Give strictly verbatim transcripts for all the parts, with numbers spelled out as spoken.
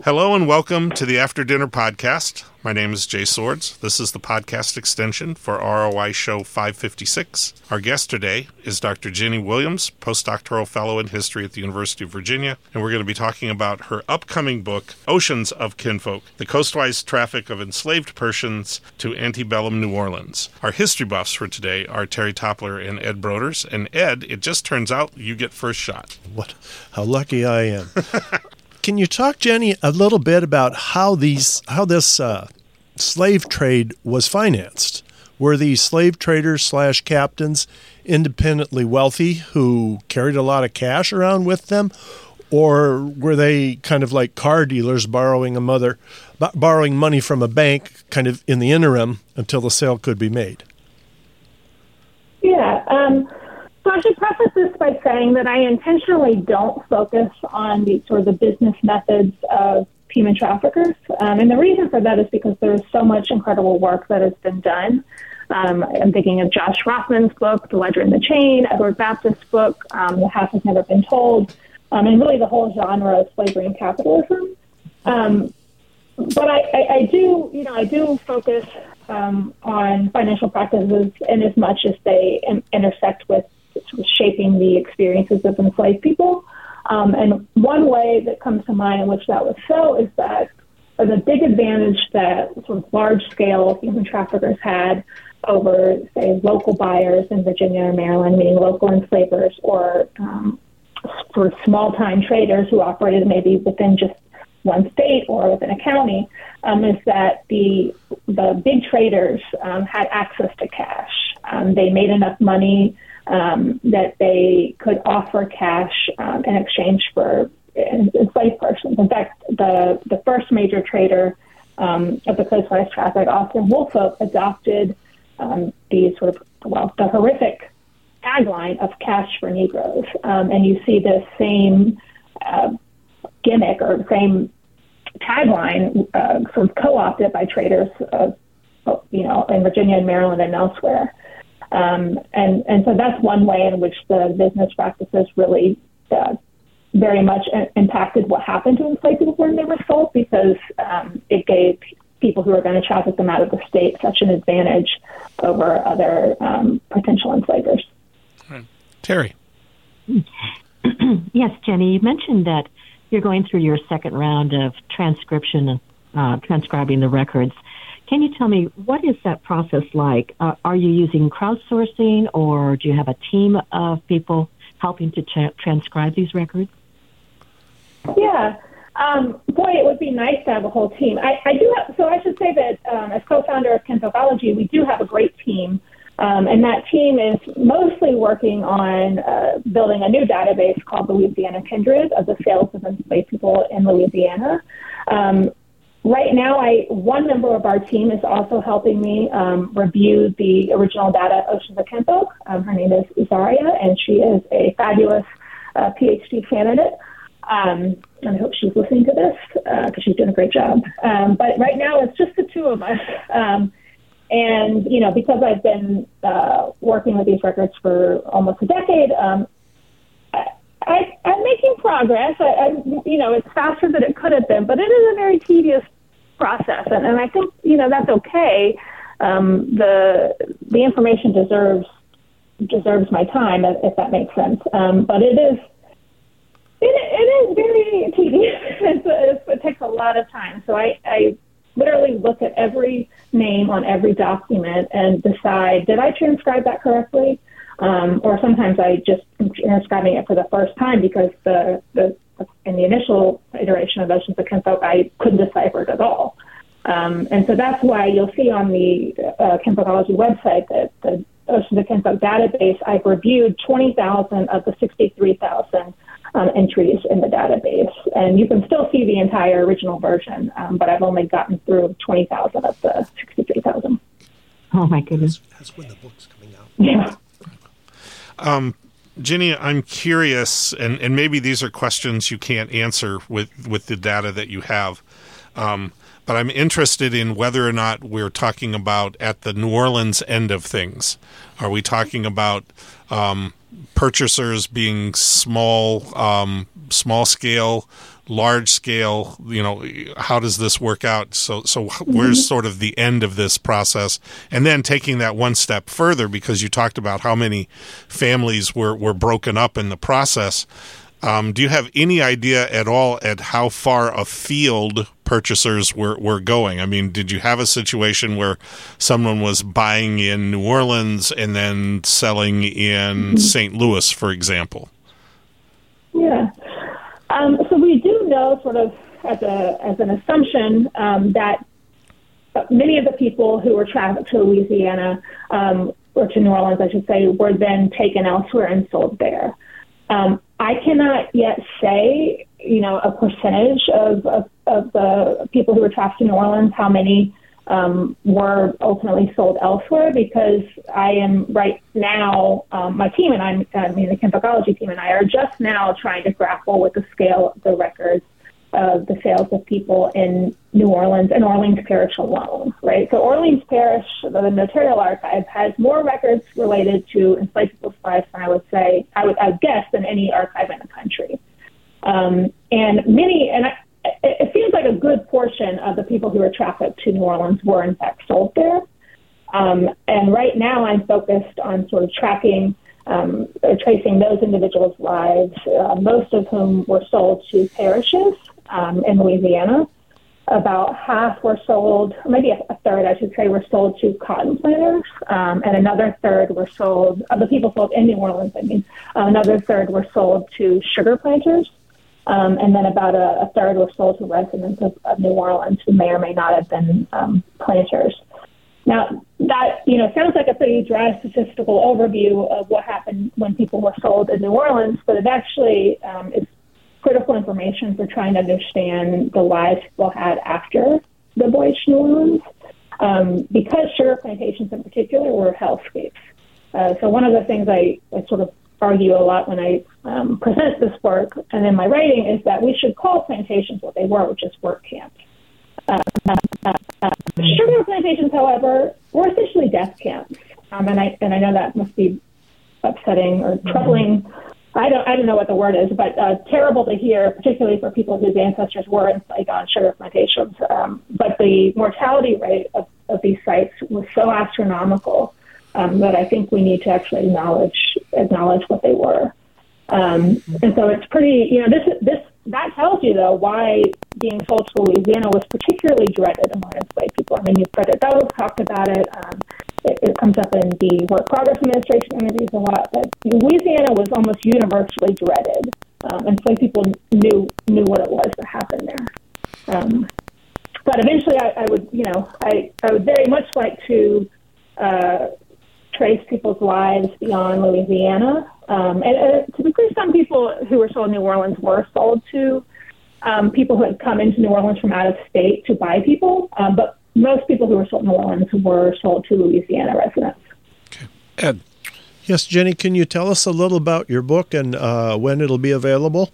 Hello and welcome to the After Dinner Podcast. My name is Jay Swords. This is the podcast extension for R O I Show five fifty-six. Our guest today is Doctor Ginny Williams, postdoctoral fellow in history at the University of Virginia, and we're going to be talking about her upcoming book, Oceans of Kinfolk, the coastwise traffic of enslaved Persians to antebellum New Orleans. Our history buffs for today are Terry Toppler and Ed Broders. And Ed, it just turns out you get first shot. What? How lucky I am. Can you talk, Jenny, a little bit about how these, how this uh, slave trade was financed? Were these slave traders slash captains independently wealthy who carried a lot of cash around with them, or were they kind of like car dealers borrowing a mother, b- borrowing money from a bank, kind of in the interim until the sale could be made? Yeah. Um, So I should preface this by saying that I intentionally don't focus on the sort of the business methods of human traffickers. Um, and the reason for that is because there's so much incredible work that has been done. Um, I'm thinking of Josh Rothman's book, The Ledger and the Chain, Edward Baptist's book, um, The Half Has Never Been Told, um, and really the whole genre of slavery and capitalism. Um, but I, I, I do, you know, I do focus um, on financial practices in as much as they in, intersect with sort of shaping the experiences of enslaved people. Um, and one way that comes to mind in which that was so is that the big advantage that sort of large-scale human traffickers had over, say, local buyers in Virginia or Maryland, meaning local enslavers, or um, sort of small-time traders who operated maybe within just one state or within a county, um, is that the the big traders um, had access to cash. Um, they made enough money Um, that they could offer cash um, in exchange for enslaved persons. In fact, the, the first major trader um, of the coastwise traffic, Austin Woolfolk, adopted um, the sort of, well, the horrific tagline of cash for Negroes. Um, and you see this same uh, gimmick or same tagline uh, sort of co-opted by traders, uh, you know, in Virginia and Maryland and elsewhere. Um, and, and so that's one way in which the business practices really uh, very much impacted what happened to enslaved people when they were sold, because um, it gave people who were going to traffic them out of the state such an advantage over other um, potential enslavers. Right. Terry. Yes, Jenny, you mentioned that you're going through your second round of transcription, uh, transcribing the records. Can you tell me, what is that process like? Uh, are you using crowdsourcing, or do you have a team of people helping to tra- transcribe these records? Yeah. Um, boy, it would be nice to have a whole team. I, I do have, so I should say that um, as co-founder of Kinfolkology, we do have a great team. Um, and that team is mostly working on uh, building a new database called the Louisiana Kindred of the sales of enslaved people in Louisiana. Um, Right now, I one member of our team is also helping me um, review the original data of Oceans of Kinfolk. Um, her name is Zaria, and she is a fabulous uh, PhD candidate. Um, and I hope she's listening to this because uh, she's doing a great job. Um, but right now, it's just the two of us. Um, and, you know, because I've been uh, working with these records for almost a decade, um, I, I'm making progress. I, I, you know, it's faster than it could have been, but it is a very tedious process, and, and I think, you know, that's okay. Um, the the information deserves deserves my time, if, if that makes sense. Um, but it is it, it is very tedious. It's, it's, it takes a lot of time. So I, I literally look at every name on every document and decide, did I transcribe that correctly? Um, or sometimes I just am transcribing it for the first time because the, the in the initial iteration of Oceans of Kinfolk, I couldn't decipher it at all. Um, and so that's why you'll see on the uh, Kinfolkology website that the Oceans of Kinfolk database, I've reviewed twenty thousand of the sixty-three thousand um, entries in the database. And you can still see the entire original version, um, but I've only gotten through twenty thousand of the sixty-three thousand. Oh, my goodness. That's, that's when the book's coming out. Yeah. Um, Ginny, I'm curious, and, and maybe these are questions you can't answer with, with the data that you have, um, but I'm interested in whether or not we're talking about at the New Orleans end of things. Are we talking about um, purchasers being small, um, small scale large scale, you know, how does this work out? So, so where's sort of the end of this process? And then taking that one step further, because you talked about how many families were, were broken up in the process. Um, do you have any idea at all at how far afield purchasers were, were going? I mean, did you have a situation where someone was buying in New Orleans and then selling in mm-hmm. Saint Louis, for example? Yeah. Um, so we do know, sort of as a as an assumption, um, that many of the people who were trafficked to Louisiana, um, or to New Orleans, I should say, were then taken elsewhere and sold there. Um, I cannot yet say, you know, a percentage of, of, of the people who were trafficked to New Orleans, how many um, were ultimately sold elsewhere, because I am right now, um, my team and I, I mean, the Kinfolkology team and I are just now trying to grapple with the scale of the records of the sales of people in New Orleans and Orleans Parish alone, right? So Orleans Parish, the Notarial Archive, has more records related to enslaved people's lives than I would say, I would, I would guess, than any archive in the country. Um, and many, and I, it seems like a good portion of the people who were trafficked to New Orleans were in fact sold there. Um, and right now I'm focused on sort of tracking um, or tracing those individuals' lives, uh, most of whom were sold to parishes um, in Louisiana. About half were sold, maybe a, a third, I should say, were sold to cotton planters, um, and another third were sold, of the people sold in New Orleans, I mean, uh, another third were sold to sugar planters. Um, and then about a, a third were sold to residents of, of New Orleans who may or may not have been um, planters. Now, that, you know, sounds like a pretty dry statistical overview of what happened when people were sold in New Orleans, but it actually um, is critical information for trying to understand the lives people had after the voyage to New Orleans, um, because sugar plantations in particular were hellscapes. Uh, so one of the things I, I sort of argue a lot when I um, present this work and in my writing is that we should call plantations what they were, which is work camps. Uh, uh, uh, sugar plantations, however, were essentially death camps, um, and I and I know that must be upsetting or troubling. I don't I don't know what the word is, but uh, terrible to hear, particularly for people whose ancestors were enslaved on sugar plantations. Um, but the mortality rate of, of these sites was so astronomical um, that I think we need to actually acknowledge acknowledge what they were. Um, and so it's pretty, you know, this this that tells you though why being sold to Louisiana was particularly dreaded among enslaved people. I mean, you've Frederick Douglass talked about it. Um, it. It comes up in the Work Progress Administration interviews a lot. That Louisiana was almost universally dreaded. Um, enslaved people knew knew what it was that happened there. Um, but eventually, I, I would, you know, I I would very much like to uh, trace people's lives beyond Louisiana. Um, and uh, typically, some people who were sold in New Orleans were sold to um, people who had come into New Orleans from out of state to buy people. Um, but most people who were sold in New Orleans were sold to Louisiana residents. Okay. Ed. Yes, Jenny, can you tell us a little about your book and uh, when it'll be available?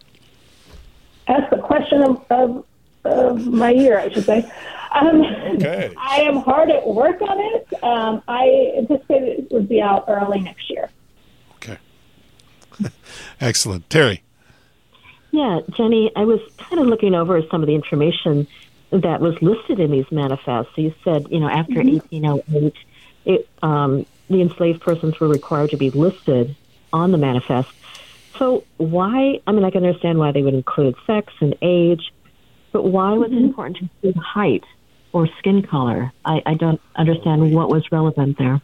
That's the question of, of, of my year, I should say. Um, okay. I am hard at work on it. Um, I anticipate it would be out early next year. Okay. Excellent. Terry. Yeah, Jenny, I was kind of looking over some of the information that was listed in these manifests. So you said, you know, after mm-hmm. eighteen oh eight, it, um, the enslaved persons were required to be listed on the manifest. So why, I mean, I can understand why they would include sex and age, but why was mm-hmm. it important to include height or skin color? I, I don't understand what was relevant there.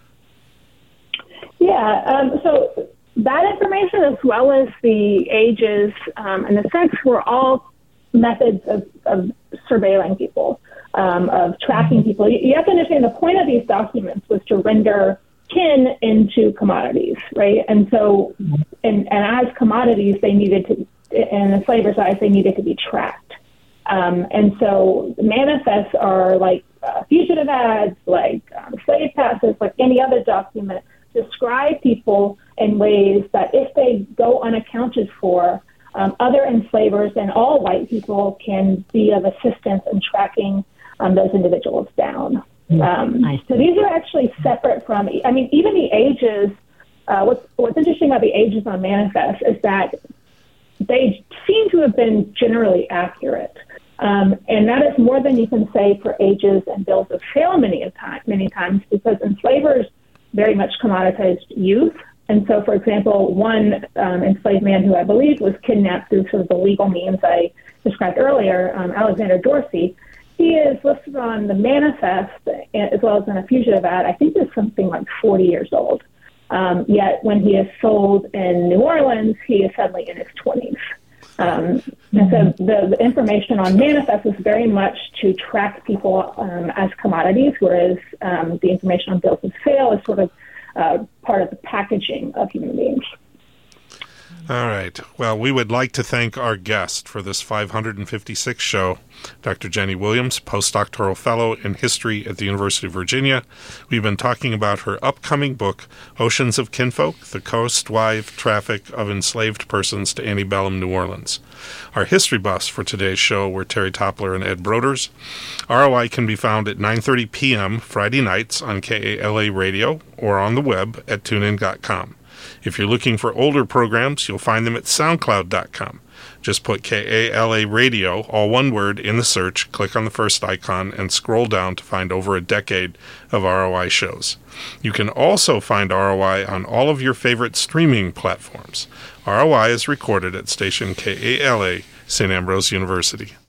Yeah, um, so that information, as well as the ages um, and the sex, were all methods of, of surveilling people, um, of tracking people. You, you have to understand the point of these documents was to render kin into commodities, right? And so, and, and as commodities, they needed to, in the slaver's eyes, they needed to be tracked. Um, and so manifests are like uh, fugitive ads, like um, slave passes, like any other document, describe people in ways that if they go unaccounted for, um, other enslavers and all white people can be of assistance in tracking um, those individuals down. Um, so these are actually separate from, I mean, even the ages, uh, what's, what's interesting about the ages on manifest is that they seem to have been generally accurate. Um, and that is more than you can say for ages and bills of sale many, a time, many times, because enslavers very much commoditized youth. And so, for example, one um, enslaved man who I believe was kidnapped through sort of the legal means I described earlier, um, Alexander Dorsey, he is listed on the manifest as well as in a fugitive ad. I think he's something like forty years old. Um, yet when he is sold in New Orleans, he is suddenly in his twenties. Um, and so the, the information on manifest is very much to track people um, as commodities, whereas um, the information on bills of sale is sort of uh, part of the packaging of human beings. All right. Well, we would like to thank our guest for this five hundred fifty-sixth show, Doctor Jenny Williams, postdoctoral fellow in history at the University of Virginia. We've been talking about her upcoming book, Oceans of Kinfolk, The Coastwise Traffic of Enslaved Persons to Antebellum New Orleans. Our history buffs for today's show were Terry Toppler and Ed Broders. R O I can be found at nine thirty p.m. Friday nights on K A L A Radio or on the web at tune in dot com. If you're looking for older programs, you'll find them at soundcloud dot com. Just put K A L A Radio, all one word, in the search, click on the first icon, and scroll down to find over a decade of R O I shows. You can also find R O I on all of your favorite streaming platforms. R O I is recorded at station K A L A, Saint Ambrose University.